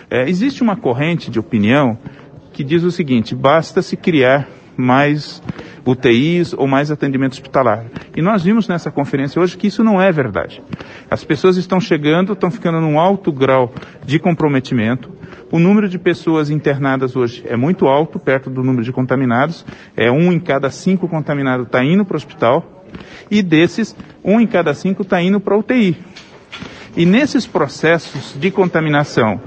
Existe uma corrente de opinião que diz o seguinte: basta se criar mais UTIs ou mais atendimento hospitalar. E nós vimos nessa conferência hoje que isso não é verdade. As pessoas estão chegando, estão ficando num alto grau de comprometimento. O número de pessoas internadas hoje é muito alto, perto do número de contaminados. 1 em cada 5 contaminados está indo para o hospital. E desses, 1 em cada 5 está indo para a UTI. E nesses processos de contaminação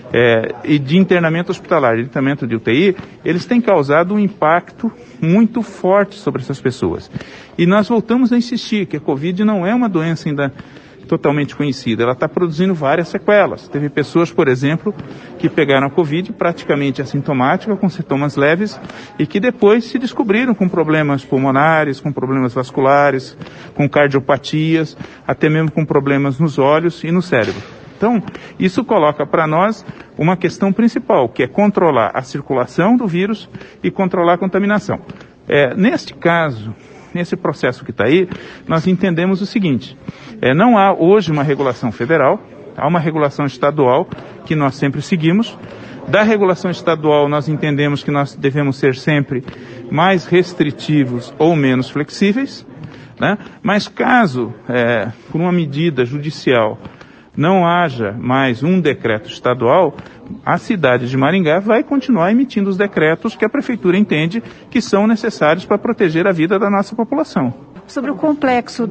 e de internamento hospitalar, de internamento de UTI, eles têm causado um impacto muito forte sobre essas pessoas. E nós voltamos a insistir que a Covid não é uma doença ainda totalmente conhecida, ela está produzindo várias sequelas. Teve pessoas, por exemplo, que pegaram a Covid praticamente assintomática, com sintomas leves, e que depois se descobriram com problemas pulmonares, com problemas vasculares, com cardiopatias, até mesmo com problemas nos olhos e no cérebro. Então, isso coloca para nós uma questão principal, que é controlar a circulação do vírus e controlar a contaminação. Neste caso, nesse processo que está aí, nós entendemos o seguinte: não há hoje uma regulação federal, há uma regulação estadual que nós sempre seguimos. Da regulação estadual, nós entendemos que nós devemos ser sempre mais restritivos ou menos flexíveis, né? Mas caso, por uma medida judicial, não haja mais um decreto estadual, a cidade de Maringá vai continuar emitindo os decretos que a prefeitura entende que são necessários para proteger a vida da nossa população. Sobre o complexo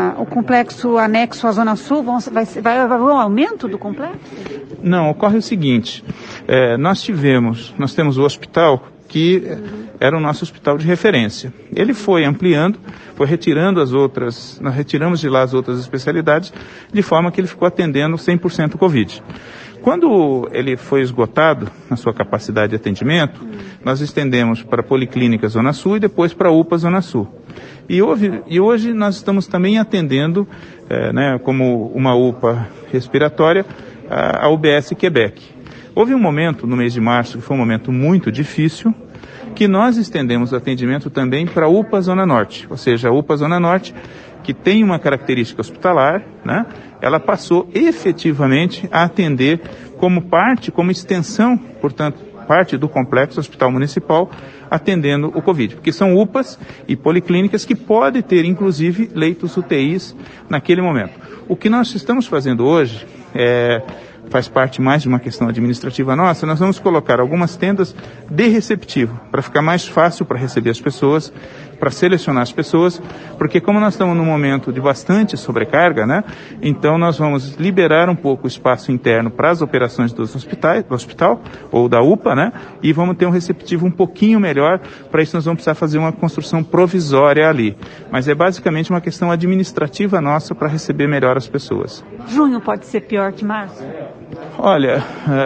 anexo à Zona Sul, vai haver um aumento do complexo? Não, ocorre o seguinte: nós temos o hospital que era o nosso hospital de referência. Ele foi ampliando, foi retirando nós retiramos de lá as outras especialidades, de forma que ele ficou atendendo 100% Covid. Quando ele foi esgotado na sua capacidade de atendimento, nós estendemos para a Policlínica Zona Sul e depois para a UPA Zona Sul. E hoje nós estamos também atendendo, como uma UPA respiratória, a UBS Quebec. Houve um momento no mês de março, que foi um momento muito difícil, que nós estendemos o atendimento também para a UPA Zona Norte. Ou seja, a UPA Zona Norte, que tem uma característica hospitalar, né, ela passou efetivamente a atender como extensão, portanto, parte do complexo hospital municipal, atendendo o Covid. Porque são UPAs e policlínicas que podem ter, inclusive, leitos UTIs naquele momento. O que nós estamos fazendo hoje faz parte mais de uma questão administrativa nossa. Nós vamos colocar algumas tendas de receptivo, para ficar mais fácil para receber as pessoas, para selecionar as pessoas, porque como nós estamos num momento de bastante sobrecarga, né, então nós vamos liberar um pouco o espaço interno para as operações do hospital ou da UPA, né, e vamos ter um receptivo um pouquinho melhor. Para isso nós vamos precisar fazer uma construção provisória ali, mas é basicamente uma questão administrativa nossa para receber melhor as pessoas. Junho pode ser pior que março? Olha,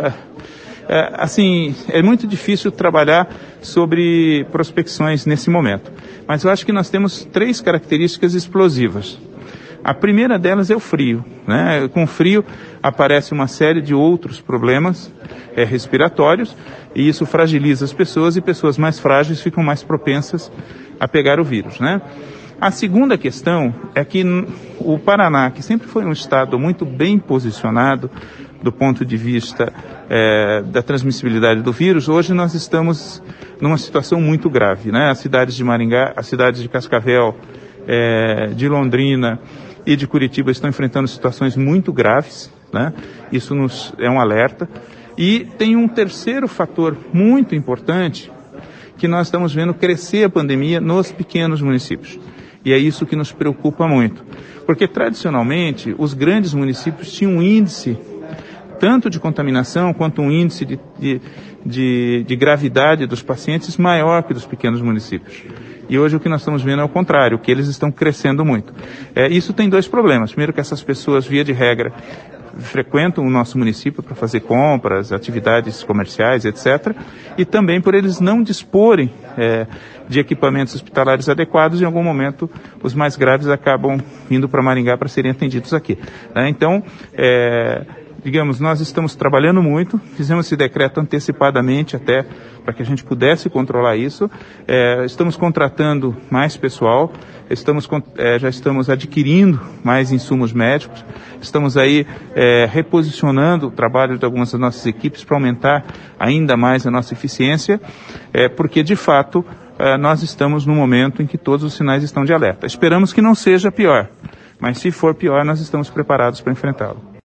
é muito difícil trabalhar sobre prospecções nesse momento, mas eu acho que nós temos 3 características explosivas. A primeira delas é o frio, né? Com o frio aparece uma série de outros problemas respiratórios, e isso fragiliza as pessoas, e pessoas mais frágeis ficam mais propensas a pegar o vírus, né? A segunda questão é que o Paraná, que sempre foi um estado muito bem posicionado do ponto de vista da transmissibilidade do vírus, hoje nós estamos numa situação muito grave, né? As cidades de Maringá, as cidades de Cascavel, de Londrina e de Curitiba estão enfrentando situações muito graves, né? Isso é um alerta. E tem um terceiro fator muito importante, que nós estamos vendo crescer a pandemia nos pequenos municípios. E é isso que nos preocupa muito, porque tradicionalmente os grandes municípios tinham um índice tanto de contaminação quanto um índice de gravidade dos pacientes maior que dos pequenos municípios. E hoje o que nós estamos vendo é o contrário, que eles estão crescendo muito. Isso tem 2 problemas. Primeiro, que essas pessoas, via de regra, frequentam o nosso município para fazer compras, atividades comerciais, etc. E também por eles não disporem de equipamentos hospitalares adequados. Em algum momento, os mais graves acabam indo para Maringá para serem atendidos aqui. Então, digamos, nós estamos trabalhando muito, fizemos esse decreto antecipadamente até para que a gente pudesse controlar isso. Estamos contratando mais pessoal, já estamos adquirindo mais insumos médicos, estamos aí reposicionando o trabalho de algumas das nossas equipes para aumentar ainda mais a nossa eficiência, porque de fato nós estamos num momento em que todos os sinais estão de alerta. Esperamos que não seja pior, mas se for pior, nós estamos preparados para enfrentá-lo.